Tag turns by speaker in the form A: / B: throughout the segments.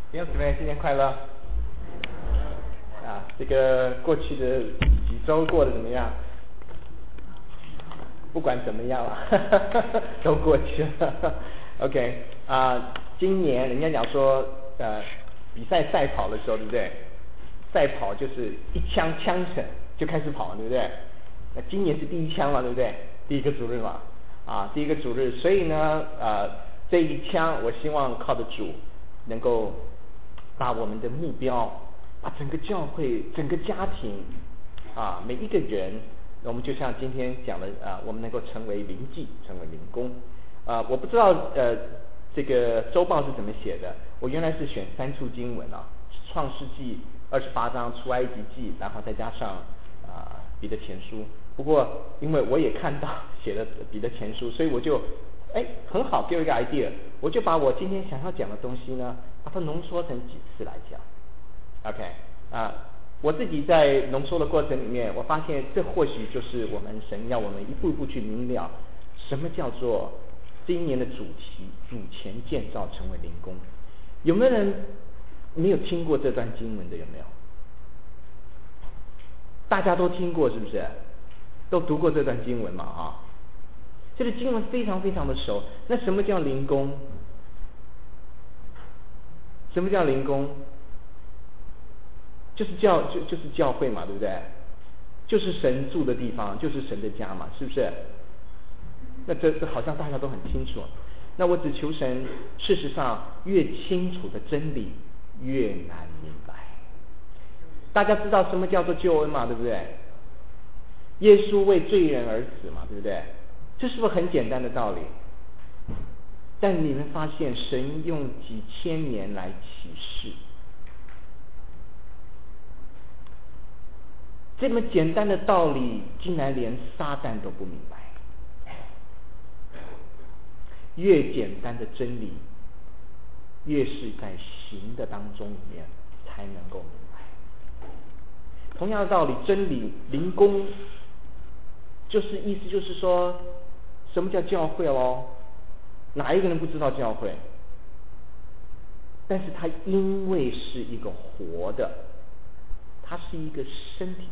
A: 弟兄姊妹，新年快乐！这个过去的几周过得怎么样？不管怎么样都过去了。OK 今年人家讲说，比赛跑的时候，对不对？赛跑就是一枪枪声就开始跑，对不对？那今年是第一枪嘛，对不对？第一个主日嘛，第一个主日，所以呢，这一枪，我希望靠得住，能够把我们的目标，把整个教会、整个家庭，每一个人，我们就像今天讲的，我们能够成为灵祭，成为灵工。我不知道这个周报是怎么写的，我原来是选3处经文创世纪28章、出埃及记，然后再加上彼得前书。不过因为我也看到写了彼得前书，所以我就很好，给我一个 idea， 我就把我今天想要讲的东西呢，把它浓缩成几次来讲。OK 我自己在浓缩的过程里面，我发现这或许就是我们神要我们一步一步去明了，什么叫做今年的主题：主前建造成为灵工。有没有人没有听过这段经文的？有没有？大家都听过是不是？都读过这段经文嘛？这个经文非常非常的熟。那什么叫灵工？什么叫灵工？就是教会嘛，对不对？就是神住的地方，就是神的家嘛，是不是？那这好像大家都很清楚。那我只求神，事实上越清楚的真理越难明白。大家知道什么叫做救恩嘛，对不对？耶稣为罪人而死嘛，对不对？这是不是很简单的道理？但你们发现神用几千年来启示这么简单的道理，竟然连撒旦都不明白。越简单的真理，越是在行的当中里面才能够明白。同样的道理，真理灵工，就是意思就是说，什么叫教会咯？哪一个人不知道教会？但是它因为是一个活的，它是一个身体，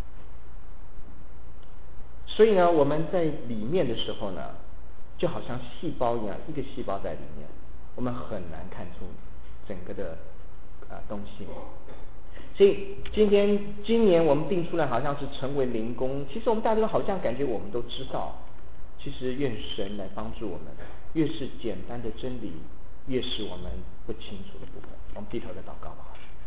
A: 所以呢，我们在里面的时候呢，就好像细胞一样，一个细胞在里面，我们很难看出整个的东西。所以今年我们定出来好像是成为灵工，其实我们大家都好像感觉我们都知道，其实愿神来帮助我们，越是简单的真理，越是我们不清楚的部分。我们低头来祷告吧。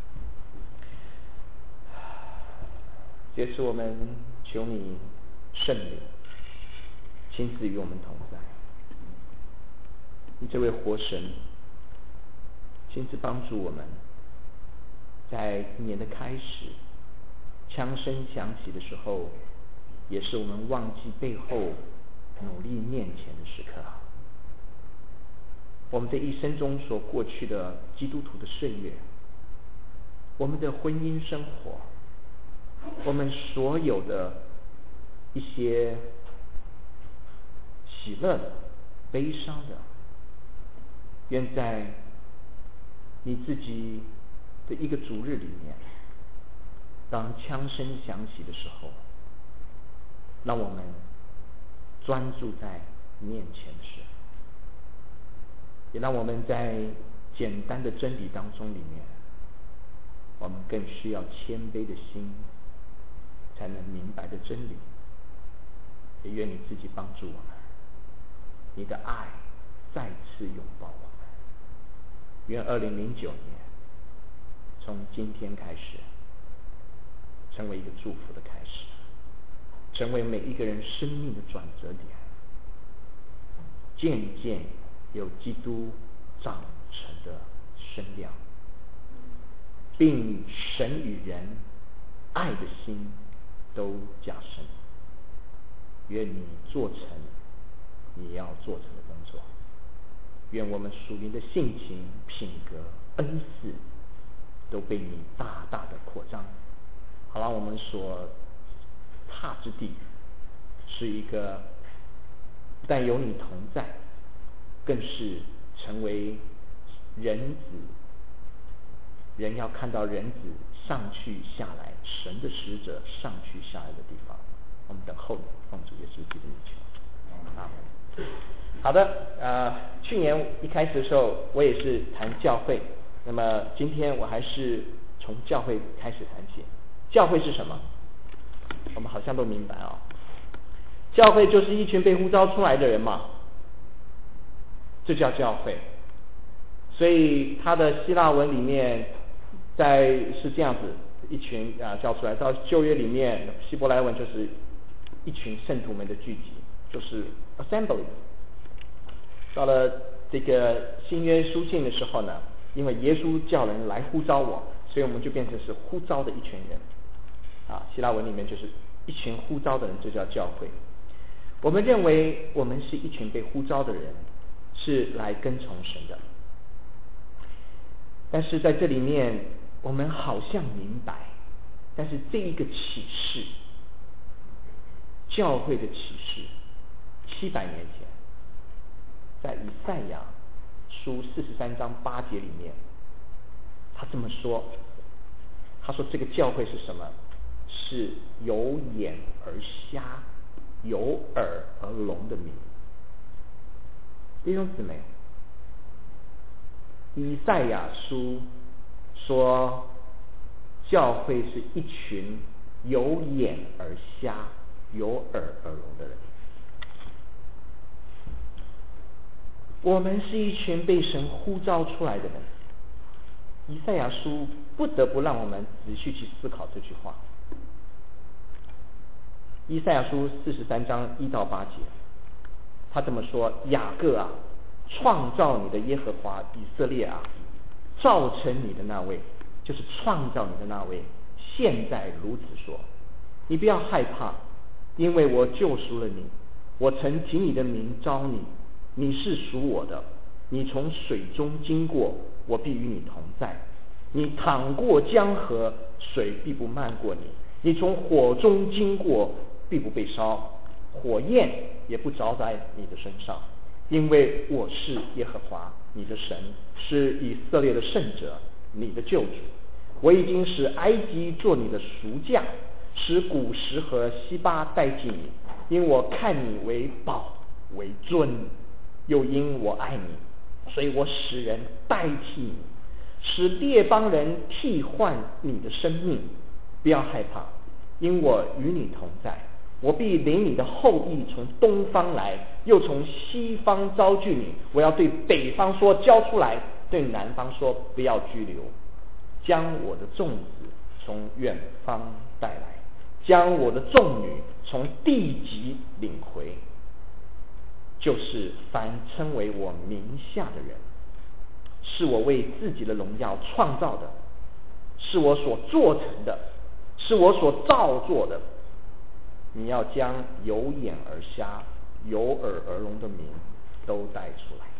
A: 这是我们求你圣灵亲自与我们同在，你这位活神亲自帮助我们，在一年的开始，枪声响起的时候，也是我们忘记背后，努力面前的时刻。我们这一生中所过去的基督徒的岁月，我们的婚姻生活，我们所有的一些喜乐的、悲伤的，愿在你自己的一个主日里面，当枪声响起的时候，让我们专注在面前的事，也让我们在简单的真理当中里面，我们更需要谦卑的心，才能明白的真理。也愿你自己帮助我们，你的爱再次拥抱我们。愿2009年从今天开始，成为一个祝福的开始，成为每一个人生命的转折点，渐渐有基督长成的身量，并神与人爱的心都加深。愿你做成你要做成的工作，愿我们属灵的性情、品格、恩赐都被你大大的扩张，好让我们所踏之地是一个不但有你同在，更是成为人子人要看到人子上去下来，神的使者上去下来的地方。我们等候奉主耶稣基督的求。阿门。好的，去年一开始的时候，我也是谈教会，那么今天我还是从教会开始谈起。教会是什么？我们好像都明白啊、教会就是一群被呼召出来的人嘛，这叫教会。所以它的希腊文里面是这样子，一群叫出来。到旧约里面，希伯来文就是一群圣徒们的聚集，就是 assembly。到了这个新约书信的时候呢，因为耶稣叫人来呼召我，所以我们就变成是呼召的一群人。希腊文里面就是一群呼召的人，这叫教会。我们认为我们是一群被呼召的人，是来跟从神的。但是在这里面，我们好像明白，但是这一个启示，教会的启示，700年前，在以赛亚书43章8节里面，他这么说，他说这个教会是什么？是有眼而瞎，有耳而聋的民。弟兄姊妹，以赛亚书说教会是一群有眼而瞎，有耳而聋的人。我们是一群被神呼召出来的人。以赛亚书不得不让我们仔细去思考这句话。以赛亚书43章1到8节，他这么说：雅各啊，创造你的耶和华，以色列啊，造成你的那位，就是创造你的那位，现在如此说，你不要害怕，因为我救赎了你，我曾提你的名招你，你是属我的。你从水中经过，我必与你同在。你淌过江河，水必不漫过你。你从火中经过，必不被烧，火焰也不着在你的身上。因为我是耶和华你的神，是以色列的圣者，你的救主。我已经使埃及做你的赎价，使古时和西巴代替你，因我看你为宝为尊，又因我爱你，所以我使人代替你，使列邦人替换你的生命。不要害怕，因我与你同在。我必领你的后裔从东方来，又从西方招聚你。我要对北方说交出来，对南方说不要拘留。将我的众子从远方带来，将我的众女从地极领回。就是凡称为我名下的人，是我为自己的荣耀创造的，是我所做成的，是我所造作的。你要将有眼而瞎、有耳而聋的民都带出来，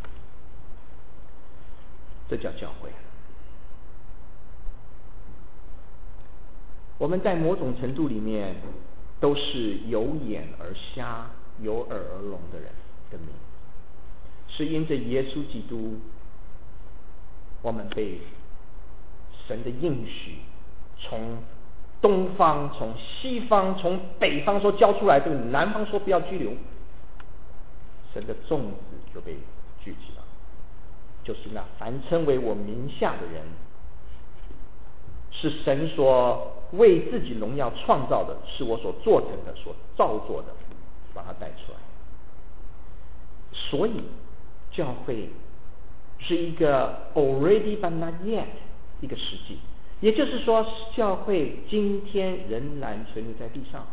A: 这叫教会。我们在某种程度里面都是有眼而瞎、有耳而聋的人的民，是因着耶稣基督，我们被神的应许从东方、从西方、从北方说交出来，对南方说不要拘留，神的众子就被聚集了，就是那凡称为我名下的人，是神所为自己荣耀创造的，是我所做成的、所造作的，把它带出来。所以教会是一个 already but not yet 一个实际，也就是说教会今天仍然存留在地上，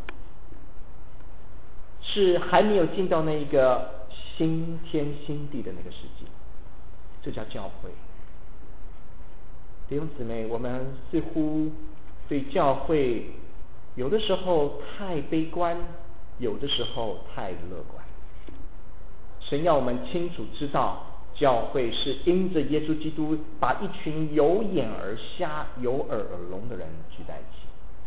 A: 是还没有进到那一个新天新地的那个世界，这叫教会。弟兄姊妹，我们似乎对教会有的时候太悲观，有的时候太乐观。神要我们清楚知道，教会是因着耶稣基督把一群有眼而瞎、有耳而聋的人聚在一起。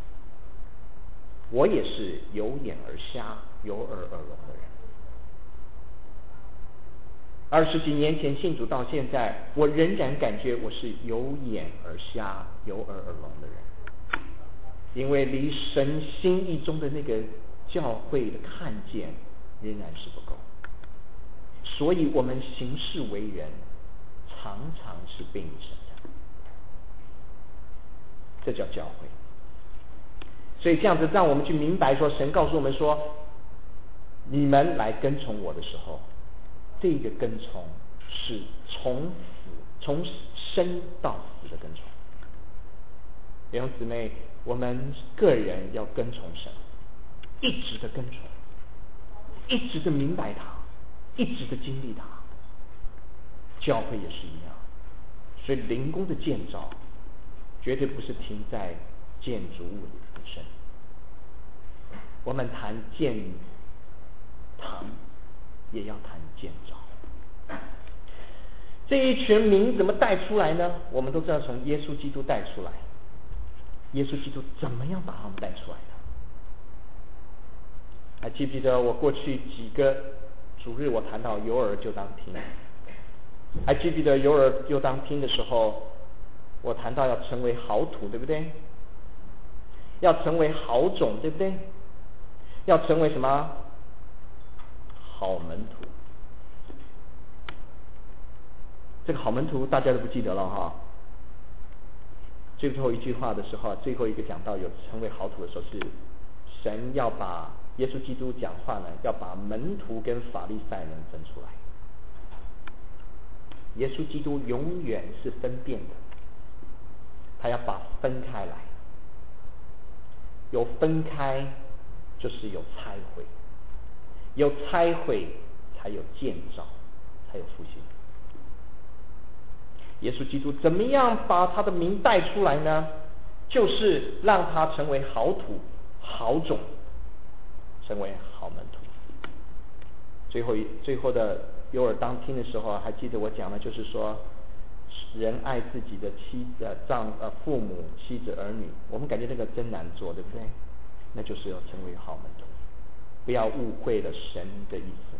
A: 我也是有眼而瞎、有耳而聋的人， 20几年前信主到现在，我仍然感觉我是有眼而瞎、有耳而聋的人，因为离神心意中的那个教会的看见仍然是不够，所以我们行事为人常常是背逆神的，这叫教会。所以这样子让我们去明白说，神告诉我们说，你们来跟从我的时候，这个跟从是从生到死的跟从。弟兄姊妹，我们个人要跟从神，一直的跟从，一直的明白他，一直的经历他。教会也是一样，所以灵宫的建造绝对不是停在建筑物本身。我们谈建堂，也要谈建造。这一群民怎么带出来呢？我们都知道从耶稣基督带出来。耶稣基督怎么样把他们带出来的？还记不记得我过去几个主日我谈到有耳就当听？还记不记得有耳就当听的时候，我谈到要成为好土，对不对？要成为好种，对不对？要成为什么？好门徒。这个好门徒大家都不记得了哈。最后一句话的时候，最后一个讲到有成为好土的时候，是神要把耶稣基督讲话呢，要把门徒跟法利赛人分出来。耶稣基督永远是分辨的，他要把分开来，有分开就是有拆毁，有拆毁才有建造，才有复兴。耶稣基督怎么样把他的名带出来呢？就是让他成为好土、好种，成为好门徒。最后的有耳当听的时候，还记得我讲的就是说，人爱自己的父母、妻子、儿女，我们感觉那个真难做，对不对？那就是要成为好门徒，不要误会了神的意思。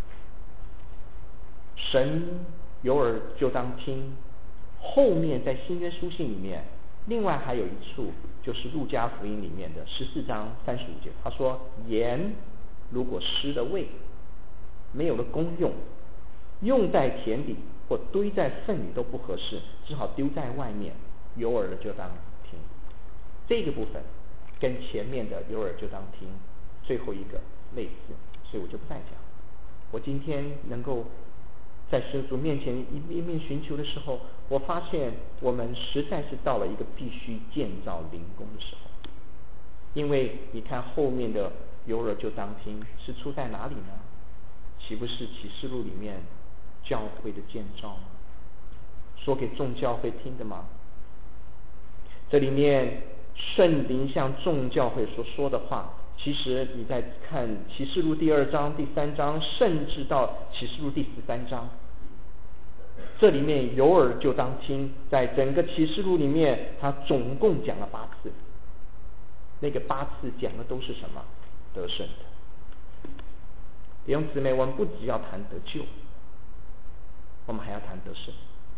A: 神有耳就当听。后面在新约书信里面，另外还有一处，就是路加福音里面的14章35节，他说：盐如果失了味，没有了功用，用在田里或堆在粪里都不合适，只好丢在外面。有耳的就当听。这个部分跟前面的有耳就当听最后一个类似，所以我就不再讲。我今天能够在神主面前一面寻求的时候，我发现我们实在是到了一个必须建造灵宫的时候。因为你看后面的有耳就当听是出在哪里呢？岂不是启示录里面教会的建造吗？说给众教会听的吗？这里面圣灵向众教会所说的话，其实你在看启示录第2章、第3章，甚至到启示录第13章，这里面有耳就当听，在整个启示录里面，他总共讲了8次。那个8次讲的都是什么？得胜的。弟兄姊妹，我们不只要谈得救，我们还要谈得胜。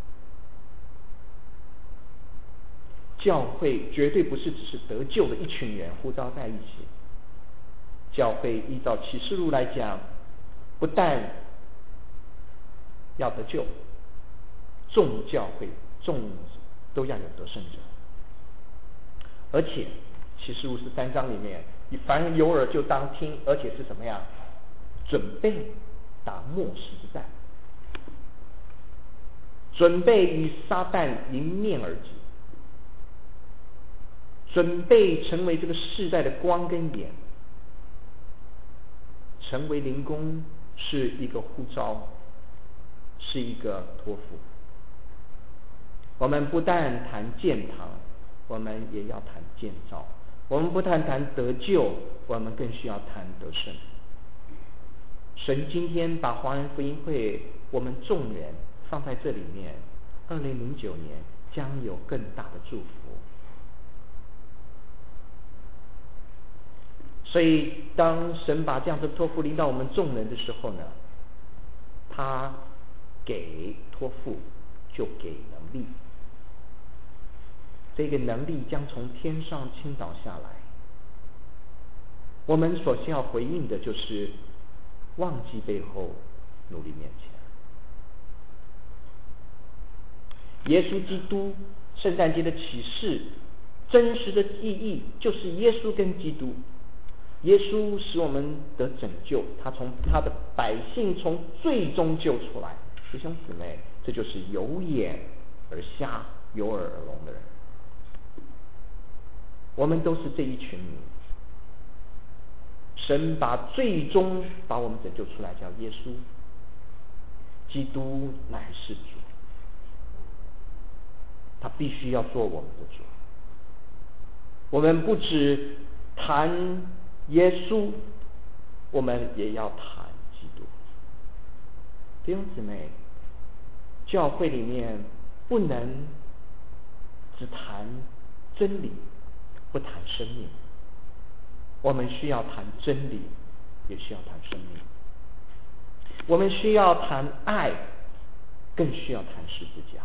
A: 教会绝对不是只是得救的一群人呼召在一起。教会依照启示录来讲，不但要得救，众教会都要有得胜者。而且启示录13章里面，你凡有耳就当听，而且是什么样？准备打末世之战，准备与撒旦迎面而击，准备成为这个世代的光跟盐。成为灵宫是一个呼召，是一个托付。我们不但谈建堂，我们也要谈建造。我们不但谈得救，我们更需要谈得胜。神今天把华人福音会我们众人放在这里面，2009年将有更大的祝福。所以当神把这样的托付临到我们众人的时候呢，他给托付就给能力，这个能力将从天上倾倒下来。我们所需要回应的就是忘记背后，努力面前。耶稣基督圣诞节的启示，真实的意义就是耶稣跟基督。耶稣使我们得拯救，他从他的百姓从罪中救出来。弟兄姊妹，这就是有眼而瞎，有耳而聋的人。我们都是这一群人。神把最终把我们拯救出来，叫耶稣。基督乃是主，他必须要做我们的主。我们不只谈耶稣，我们也要谈基督。弟兄姊妹，教会里面不能只谈真理，不谈生命。我们需要谈真理，也需要谈生命。我们需要谈爱，更需要谈十字架。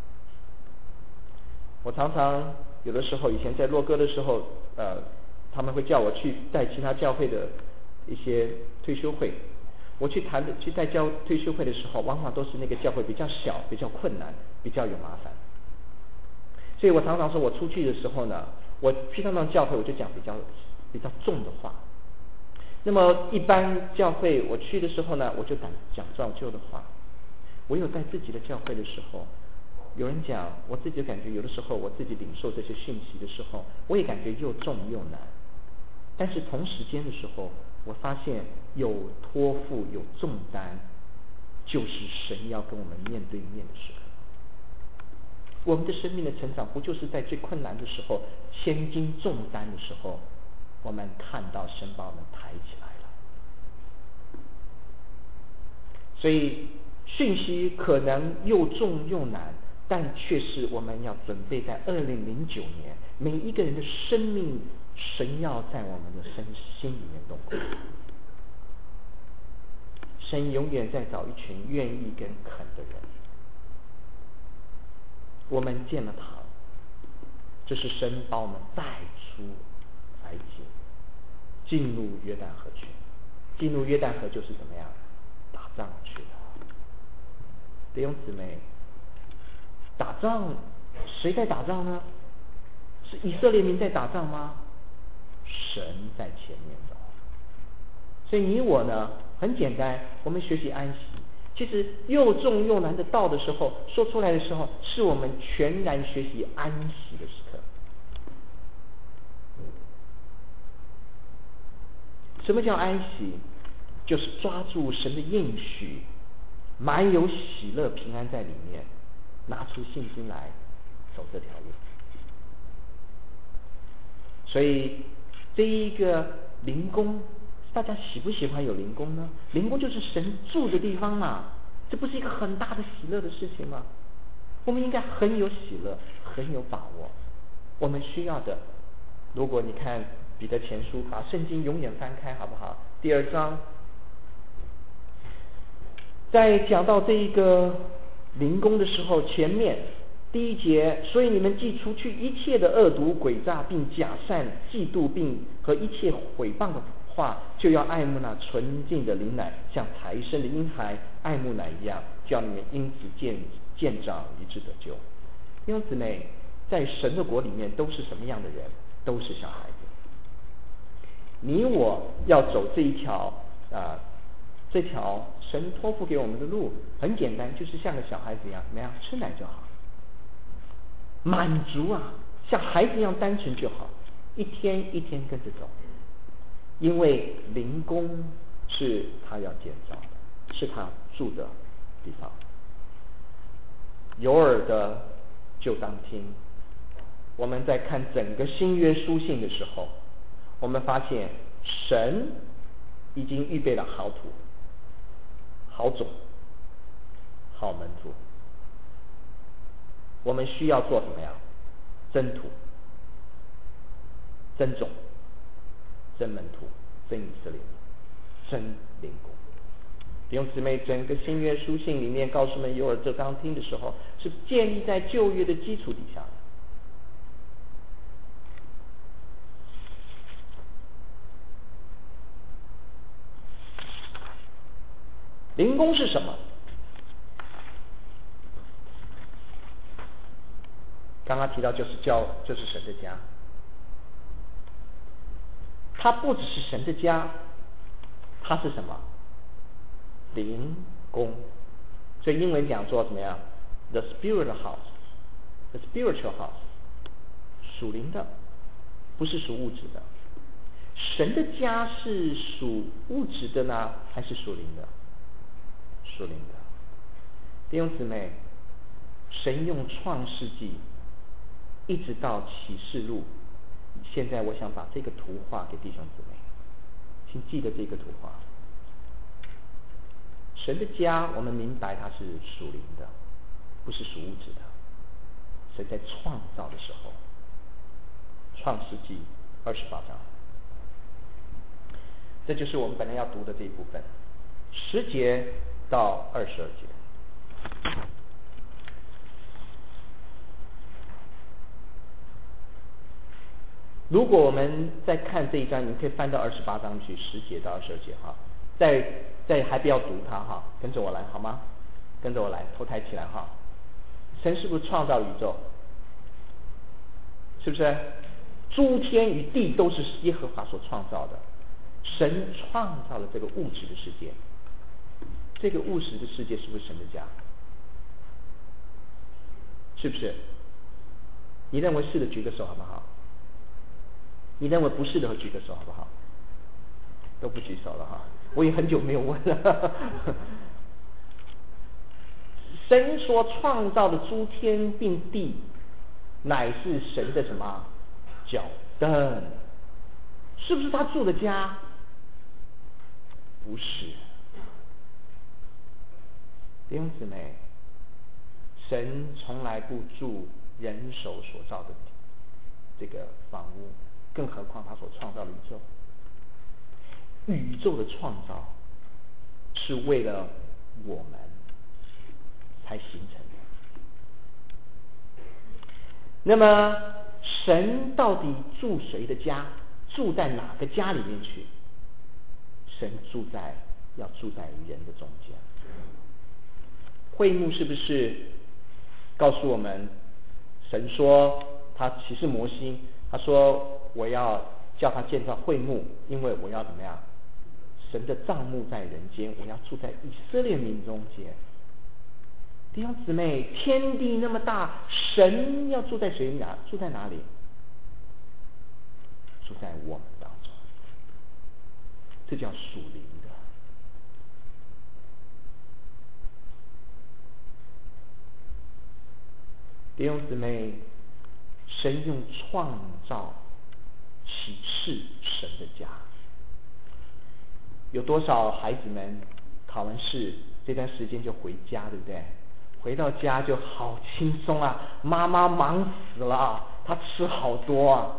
A: 我常常有的时候，以前在洛哥的时候，他们会叫我去带其他教会的一些退休会。我去带退休会的时候，往往都是那个教会比较小、比较困难、比较有麻烦。所以我常常说，我出去的时候呢，我去他们教会，我就讲比较重的话。那么一般教会我去的时候呢，我就讲造就的话。我有在自己的教会的时候，有人讲，我自己感觉有的时候我自己领受这些讯息的时候，我也感觉又重又难。但是同时间的时候，我发现有托付有重担，就是神要跟我们面对面的时刻。我们的生命的成长，不就是在最困难的时候，千斤重担的时候，我们看到神把我们抬起来了。所以讯息可能又重又难，但却是我们要准备在2009年，每一个人的生命，神要在我们的心里面动工。神永远在找一群愿意跟肯的人。我们建了堂，这是神把我们带出埃及，进入约旦河去。进入约旦河就是怎么样？打仗去了。弟兄姊妹，打仗谁在打仗呢？是以色列民在打仗吗？神在前面走。所以你我呢，很简单，我们学习安息。其实又重又难的道的时候，说出来的时候，是我们全然学习安息的时刻。什么叫安息？就是抓住神的应许，满有喜乐平安在里面，拿出信心来走这条路。所以这一个灵宫，大家喜不喜欢有灵宫呢？灵宫就是神住的地方嘛，这不是一个很大的喜乐的事情吗？我们应该很有喜乐，很有把握。我们需要的，如果你看彼得前书，把圣经永远翻开好不好？第2章，在讲到这一个灵宫的时候，前面第1节，所以你们既除去一切的恶毒、诡诈，并假善、嫉妒，并和一切毁谤的话，就要爱慕那纯净的灵奶，像才生的婴孩爱慕奶一样，叫你们因此渐长，以致得救。弟兄姊妹，在神的国里面都是什么样的人？都是小孩子。你我要走这一条这条神托付给我们的路，很简单，就是像个小孩子一样，怎么样？吃奶就好，满足啊，像孩子一样单纯就好，一天一天跟着走。因为灵宫是他要建造的，是他住的地方。有耳的就当听。我们在看整个新约书信的时候，我们发现神已经预备了好土、好种、好门徒。我们需要做什么呀？真土、真种、真门徒、真以色列、真灵宫。 弟兄姊妹，整个新约书信里面告诉我们有耳则刚听的时候，是建立在旧约的基础底下的。灵宫是什么？刚刚提到就是神的家，它不只是神的家，它是什么？灵宫。所以英文讲说怎么样 ？The spiritual house，the spiritual house， 属灵的，不是属物质的。神的家是属物质的呢，还是属灵的？属灵的。弟兄姊妹，神用创世纪一直到启示录，现在我想把这个图画给弟兄姊妹，请记得这个图画。神的家，我们明白它是属灵的，不是属物质的。神在创造的时候，创世纪28章，这就是我们本来要读的这一部分，10节到22节。如果我们再看这一章，你可以翻到28章去，10节到22节哈。再还不要读它哈，跟着我来好吗？跟着我来，头抬起来哈。神是不是创造宇宙？是不是？诸天与地都是耶和华所创造的。神创造了这个物质的世界，这个物质的世界是不是神的家？是不是？你认为是的举个手好不好？你认为不是的举个手好不好？都不举手了哈，我也很久没有问了。神所创造的诸天并地，乃是神的什么脚凳？是不是他住的家？不是。弟兄姊妹，神从来不住人手所造的这个房屋，更何况他所创造的宇宙。宇宙的创造是为了我们才形成的。那么神到底住谁的家？住在哪个家里面去？神要住在人的中间。会幕是不是告诉我们，神说他启示摩西，他说我要叫他建造会幕，因为我要怎么样？神的帐幕在人间，我要住在以色列民中间。弟兄姊妹，天地那么大，神要住在住在哪里？住在我们当中，这叫属灵的。弟兄姊妹，神用创造启示神的家。有多少孩子们考完试这段时间就回家，对不对？回到家就好轻松啊，妈妈忙死了，她吃好多啊。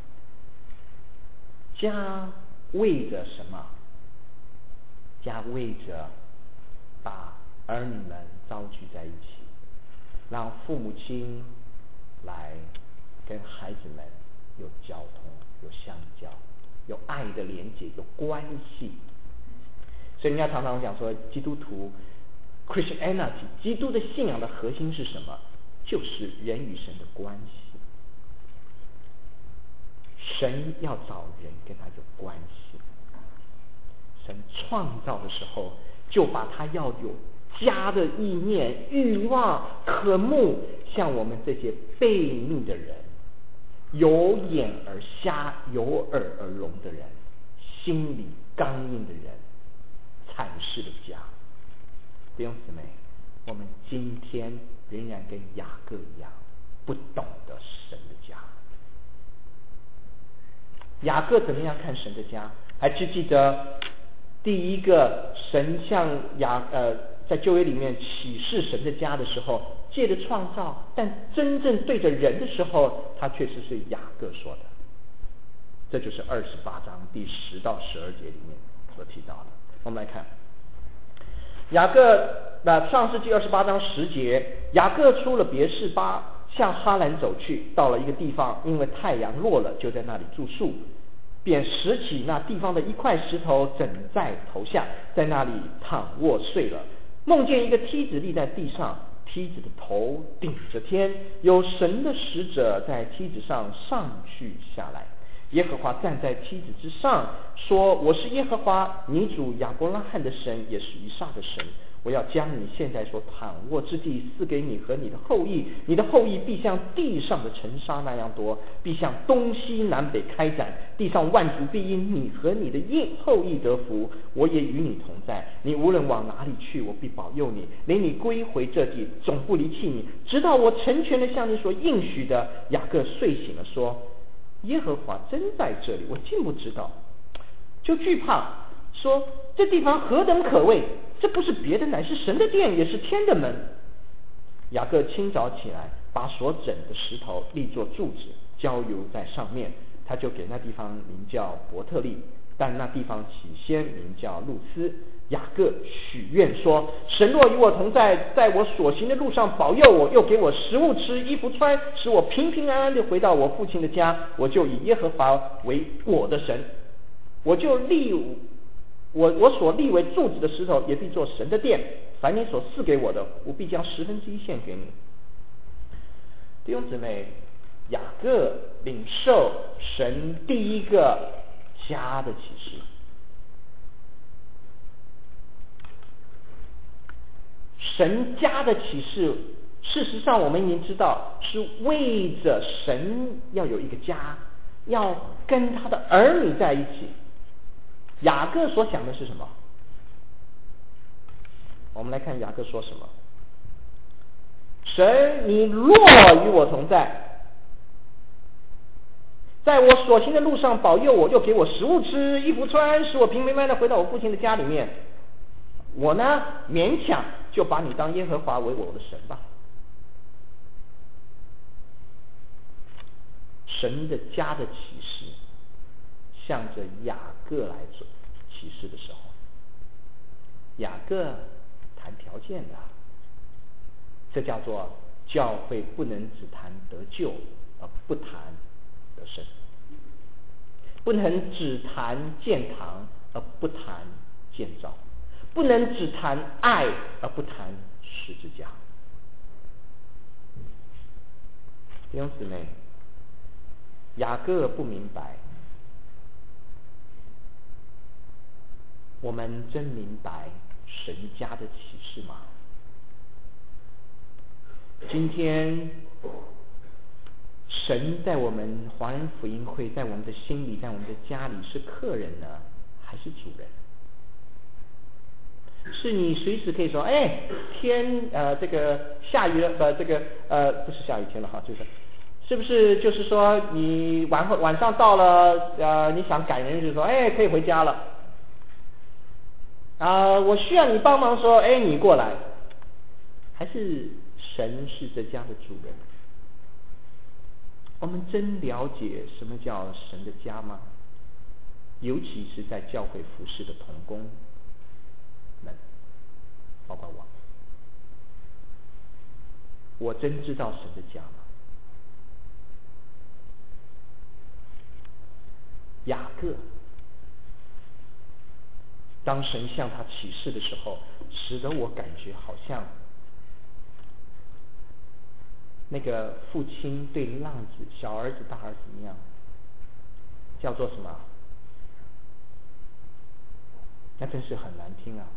A: 家为着什么？家为着把儿女们召聚在一起，让父母亲来跟孩子们有交通、有相交、有爱的连结、有关系。所以人家常常讲说，基督徒 Christianity 基督的信仰的核心是什么？就是人与神的关系。神要找人跟他有关系。神创造的时候，就把他要有家的意念、欲望、渴慕，像我们这些悖逆的人，有眼而瞎、有耳而聋的人，心里刚硬的人，阐释的家。弟兄姊妹，我们今天仍然跟雅各一样，不懂得神的家。雅各怎么样看神的家？还记得第一个神向在旧约里面启示神的家的时候，借着创造，但真正对着人的时候，他确实是雅各说的。这就是28章第10到12节里面所提到的。我们来看， 创世纪28章10节，雅各出了别是巴，向哈兰走去，到了一个地方，因为太阳落了，就在那里住宿，便拾起那地方的一块石头枕在头下，在那里躺卧睡了。梦见一个梯子立在地上，梯子的头顶着天，有神的使者在梯子上上去下来。耶和华站在梯子之上，说：我是耶和华你主亚伯拉罕的神，也是以撒的神。我要将你现在所躺卧之地赐给你和你的后裔，你的后裔必像地上的尘沙那样多，必向东西南北开展，地上万族必因你和你的后裔得福。我也与你同在，你无论往哪里去，我必保佑你，领你归回这地，总不离弃你，直到我成全了向你所应许的。雅各睡醒了，说：耶和华真在这里，我竟不知道，就惧怕，说：这地方何等可畏！这不是别的，乃是神的殿，也是天的门。雅各清早起来，把所枕的石头立作柱子，浇油在上面，他就给那地方名叫伯特利，但那地方起先名叫路斯。雅各许愿说：神若与我同在，在我所行的路上保佑我，又给我食物吃，衣服穿，使我平平安安地回到我父亲的家，我就以耶和华为我的神，我所立为柱子的石头也必做神的殿，凡你所赐给我的，我必将1/10献给你。弟兄姊妹，雅各领受神第一个家的启示。神家的启示，事实上我们已经知道，是为着神要有一个家，要跟他的儿女在一起。雅各所想的是什么？我们来看雅各说什么：神，你若与我同在，在我所行的路上保佑我，又给我食物吃，衣服穿，使我平平安安的回到我父亲的家里面，我呢勉强就把你当耶和华为我的神吧。神的家的启示向着雅各来做启示的时候，雅各谈条件的，这叫做教会不能只谈得救而不谈得胜，不能只谈建堂而不谈建造，不能只谈爱而不谈十字架。弟兄姊妹，雅各不明白，我们真明白神家的启示吗？今天神在我们华人福音会，在我们的心里，在我们的家里，是客人呢，还是主人？是你随时可以说，天这个下雨了，不是下雨天了哈，是不是就是说你晚上到了你想赶人，就说可以回家了我需要你帮忙，说你过来。还是神是这家的主人？我们真了解什么叫神的家吗？尤其是在教会服侍的同工们，包括我真知道神的家吗？雅各当神向他启示的时候，使得我感觉好像那个父亲对浪子小儿子大儿子一样，叫做什么？那真是很难听啊。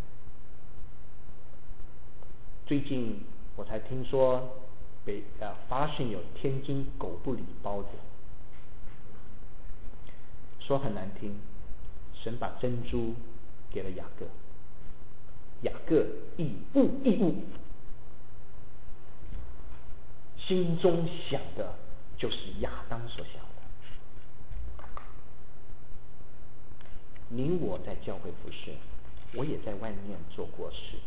A: 最近我才听说发现有天津狗不理包子，说很难听，神把珍珠给了雅各，雅各以物，心中想的就是亚当所想的。你我在教会服侍，我也在外面做过事，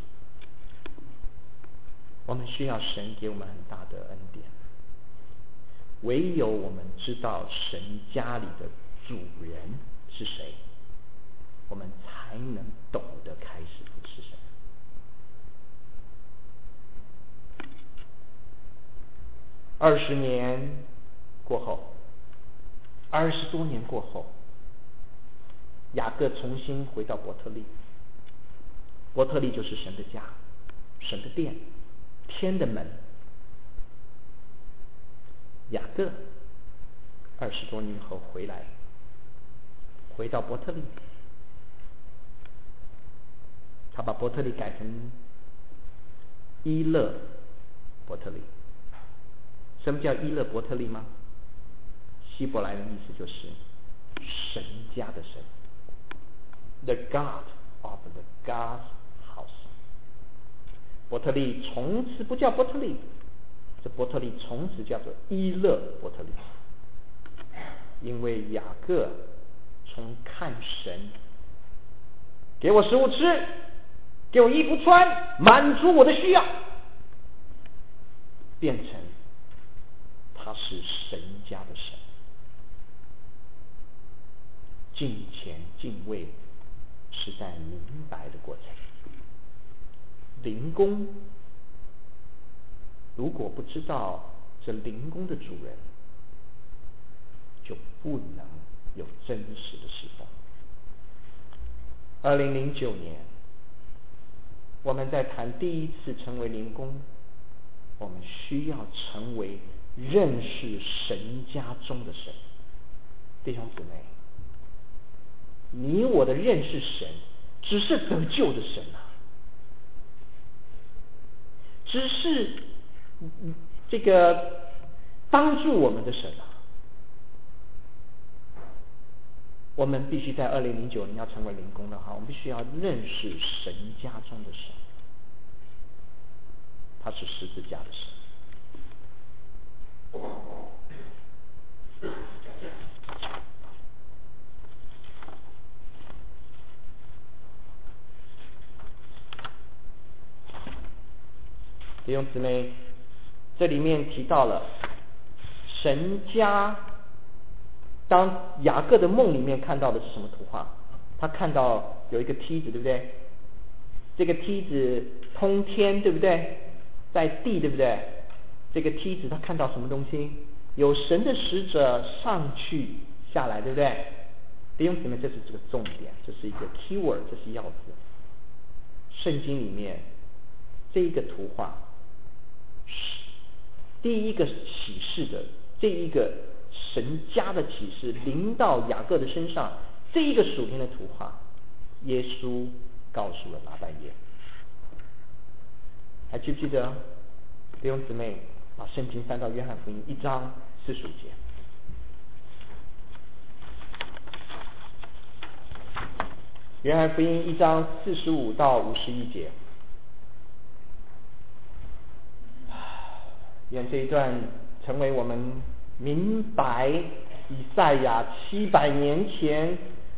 A: 我们需要神给我们很大的恩典，唯有我们知道神家里的主人是谁，我们才能懂得开始服侍神。 20年过后，20多年过后，雅各重新回到伯特利。伯特利就是神的家，神的殿，天的门。雅各20多年后回来，回到伯特利，他把伯特利改成伊勒伯特利。什么叫伊勒伯特利吗？希伯来的意思就是神家的神， The God of the God's house。 伯特利从此不叫伯特利，这伯特利从此叫做伊勒伯特利，因为雅各从看神，给我食物吃，给我衣服穿，满足我的需要，变成他是神家的神。敬虔敬畏是在明白的过程。灵宫如果不知道这灵宫的主人，就不能有真实的侍奉。2009年我们在谈第一次成为灵宫，我们需要成为认识神家中的神。弟兄姊妹，你我的认识神只是得救的神啊，只是这个帮助我们的神啊。我们必须在2009年要成为灵宫的话，我们必须要认识神家中的神，他是十字架的神。弟兄姊妹，这里面提到了神家。当雅各的梦里面看到的是什么图画？他看到有一个梯子，对不对？这个梯子通天，对不对？在地，对不对？这个梯子他看到什么东西？有神的使者上去下来，对不对？弟兄姊妹，这是这个重点，这是一个 keyword， 这是要字。圣经里面这一个图画，第一个启示的这一个神家的启示临到雅各的身上，这一个属天的图画，耶稣告诉了拿但业。还记不记得？弟兄姊妹，把圣经翻到约翰福音1章45节。约翰福音1章45到51节。愿这一段成为我们明白以赛亚700年前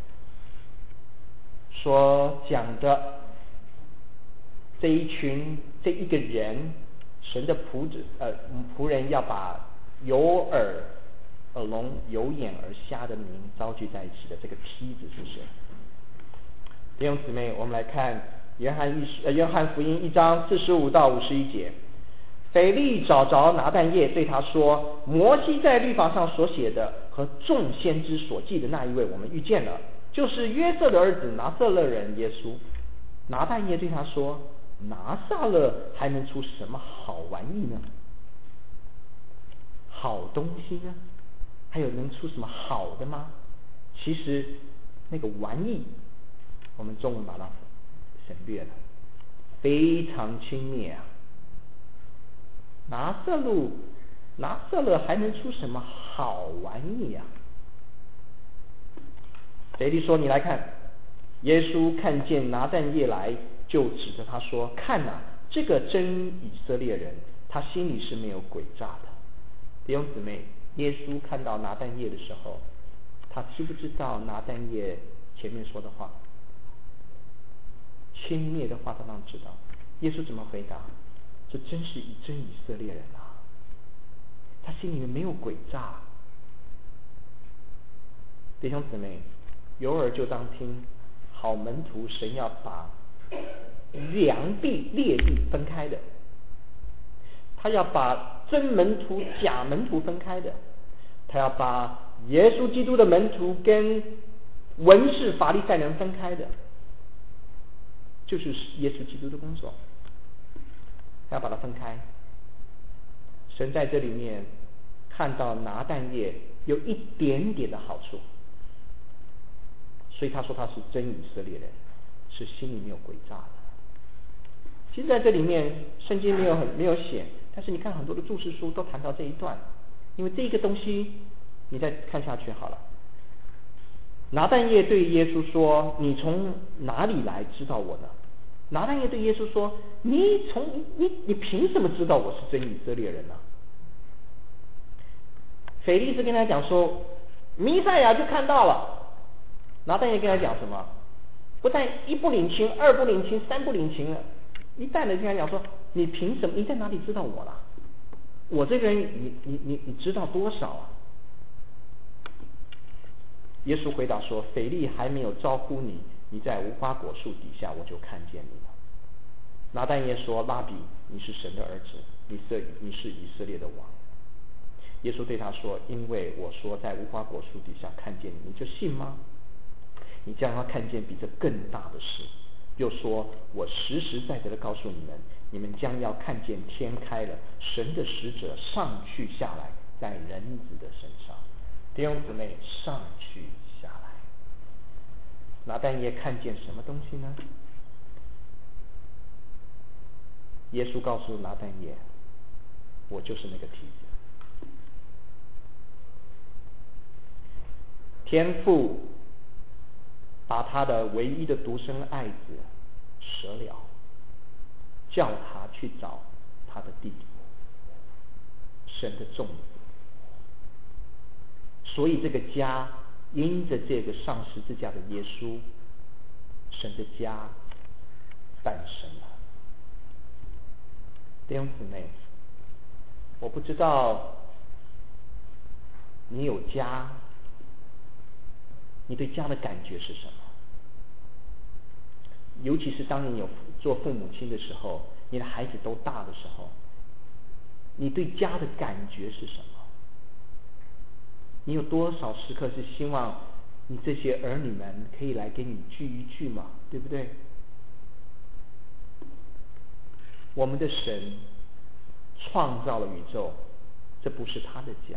A: 所讲的这一个人，神的仆人要把有耳耳聋、有眼而瞎的民召集在一起的这个梯子是谁？弟兄姊妹，我们来看约翰福音1章45到51节。腓利找着拿但业，对他说：摩西在律法上所写的和众先知所记的那一位，我们遇见了，就是约瑟的儿子拿撒勒人耶稣。拿但业对他说：拿撒勒还能出什么好玩意呢？好东西呢？还有能出什么好的吗？其实那个玩意，我们中文把它省略了，非常轻蔑啊！拿撒勒还能出什么好玩意啊？腓利说：你来看。耶稣看见拿但业来，就指着他说：看哪，这个真以色列人，他心里是没有诡诈的。弟兄姊妹，耶稣看到拿但业的时候，他知不知道拿但业前面说的话？轻蔑的话他当然知道。耶稣怎么回答？这真是真以色列人啊，他心里面没有诡诈。弟兄姊妹，有耳就当听，好门徒，神要把良地劣地分开的，他要把真门徒、假门徒分开的，他要把耶稣基督的门徒跟文士法利赛人分开的，就是耶稣基督的工作，他要把它分开。神在这里面看到拿但业有一点点的好处，所以他说他是真以色列人，是心里没有诡诈的。其实在这里面圣经没有写，但是你看很多的注释书都谈到这一段，因为这个东西你再看下去好了。拿但业对耶稣说：“你从哪里来知道我呢？”拿但业对耶稣说：“你凭什么知道我是真以色列人呢？”腓力斯跟他讲说：“弥赛亚就看到了。”拿但业跟他讲什么？不但一不领情，二不领情，三不领情了。一旦的跟他讲说：“你凭什么？你在哪里知道我了？我这个人，你知道多少啊？”耶稣回答说：“腓力还没有招呼你，你在无花果树底下，我就看见你了。”拿但业说：“拉比，你是神的儿子，你是以色列的王。”耶稣对他说：“因为我说在无花果树底下看见你，你就信吗？你将要看见比这更大的事。”又说：“我实实在在的告诉你们，你们将要看见天开了，神的使者上去下来，在人子的身上。”弟兄姊妹，上去下来。拿但业看见什么东西呢？耶稣告诉拿但业：“我就是那个梯子。”天父把他的唯一的独生爱子舍了，叫他去找他的弟弟，神的众子。所以这个家因着这个上十字架的耶稣，神的家诞生了。弟兄姊妹，我不知道你有家，你对家的感觉是什么？尤其是当你有做父母亲的时候，你的孩子都大的时候，你对家的感觉是什么？你有多少时刻是希望你这些儿女们可以来跟你聚一聚嘛？对不对？我们的神创造了宇宙，这不是他的家，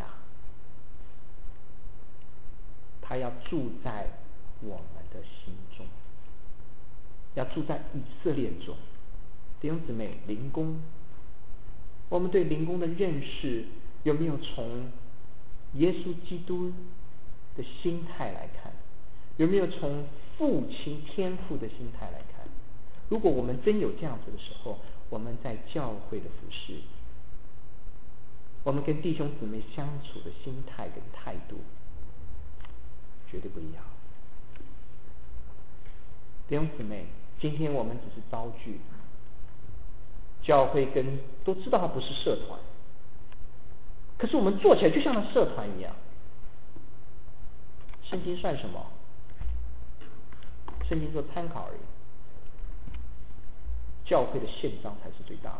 A: 他要住在我们的心中，要住在以色列中。弟兄姊妹，灵宫，我们对灵宫的认识有没有从耶稣基督的心态来看？有没有从父亲天父的心态来看？如果我们真有这样子的时候，我们在教会的服事，我们跟弟兄姊妹相处的心态跟态度绝对不一样。弟兄姊妹，今天我们只是招聚，教会都知道它不是社团，可是我们做起来就像那社团一样。圣经算什么？圣经做参考而已。教会的宪章才是最大的。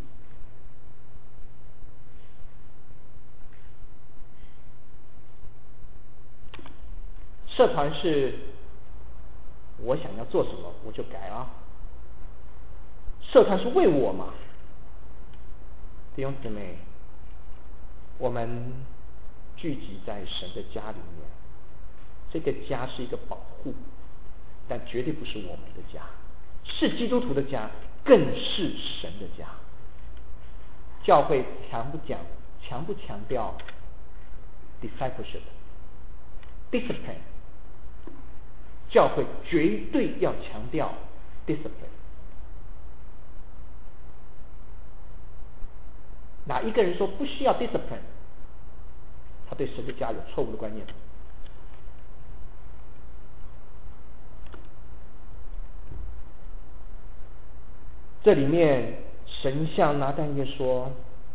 A: 社团是我想要做什么我就改啊，社团是为我嘛。弟兄姊妹，我们聚集在神的家里面，这个家是一个保护，但绝对不是我们的家，是基督徒的家，更是神的家。教会强不强调 discipleship discipline？ 教会绝对要强调 discipline。 哪一个人说不需要 discipline， 他对神的家有错误的观念。这里面神向拿但业说，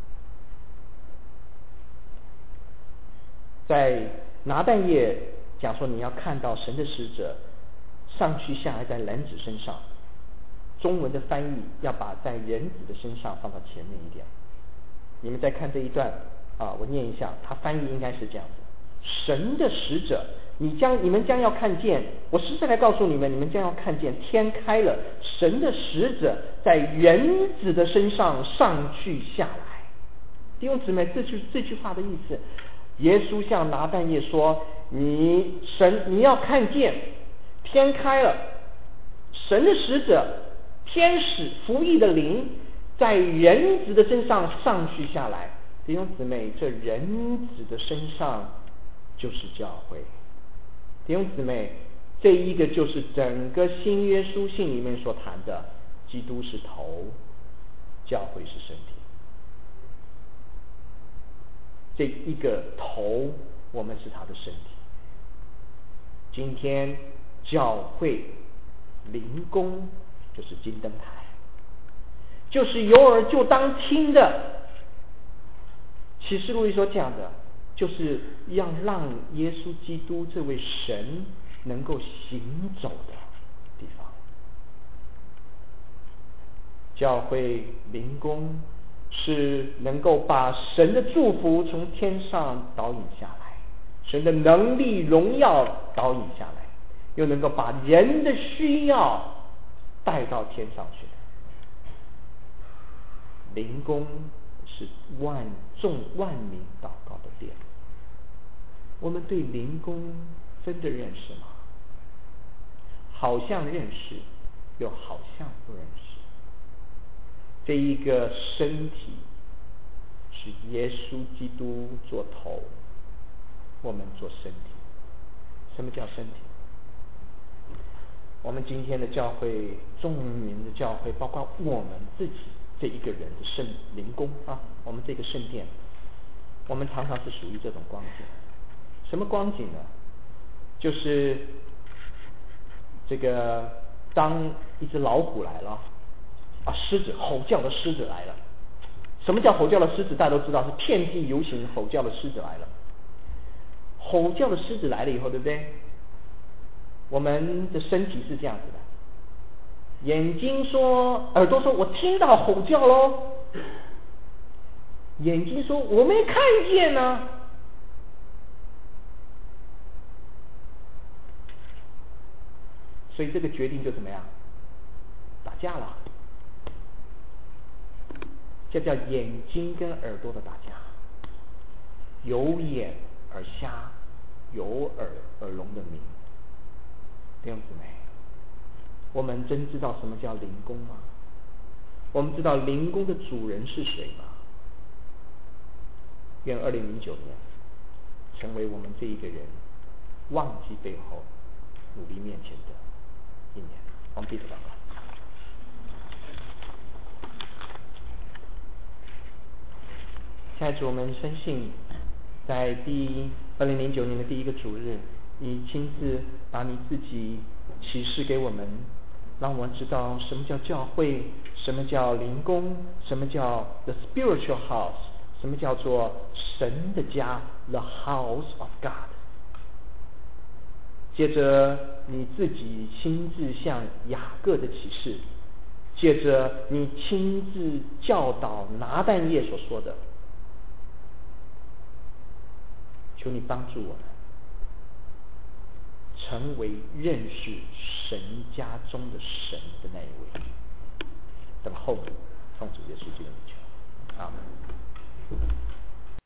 A: 在拿但业讲说你要看到神的使者上去下来在人子身上，中文的翻译要把在人子的身上放到前面一点。 你们再看这一段我念一下，它翻译应该是这样子：神的使者，你们将要看见，我实在来告诉你们，你们将要看见天开了，神的使者在人子的身上上去下来。弟兄姊妹，这句话的意思，耶稣向拿但业说：你要看见天开了，神的使者、天使、服役的灵在人子的身上上去下来。弟兄姊妹，这人子的身上就是教会。弟兄姊妹，这一个就是整个新约书信里面所谈的，基督是头，教会是身体。这一个头，我们是他的身体。今天教会灵宫就是金灯台，就是有耳就当听的。启示录里所讲的，就是要让耶稣基督这位神能够行走的地方。教会灵宫是能够把神的祝福从天上导引下来，神的能力荣耀导引下来，又能够把人的需要带到天上去的。灵宫是万民祷告的殿。我们对灵宫真的认识吗？好像认识，又好像不认识。这一个身体是耶稣基督做头，我们做身体。什么叫身体？我们今天的教会，众民的教会，包括我们自己这一个人的圣灵宫我们这个圣殿，我们常常是属于这种光景。什么光景呢？就是这个当一只老虎来了狮子，吼叫的狮子来了。什么叫吼叫的狮子？大家都知道，是遍地游行吼叫的狮子来了。吼叫的狮子来了以后，对不对？我们的身体是这样子的，眼睛说，耳朵说，我听到吼叫咯。眼睛说，我没看见啊。所以这个决定就怎么样？打架了。这叫眼睛跟耳朵的打架。有眼而瞎，有耳而聋的民。弟兄姊妹，我们真知道什么叫灵宫吗？我们知道灵宫的主人是谁吗？愿2009年成为我们这一个人忘记背后，努力面前的一年。我们闭着祷告。下一次我们深信，在2009年的第一个主日，你亲自把你自己启示给我们，让我们知道什么叫教会，什么叫灵宫，什么叫 the spiritual house， 什么叫做神的家 the house of God。 接着你自己亲自向雅各的启示，接着你亲自教导拿但业所说的，求你帮助我们成为认识神家中的神的那一位。等候奉主耶稣基督的名求，阿们。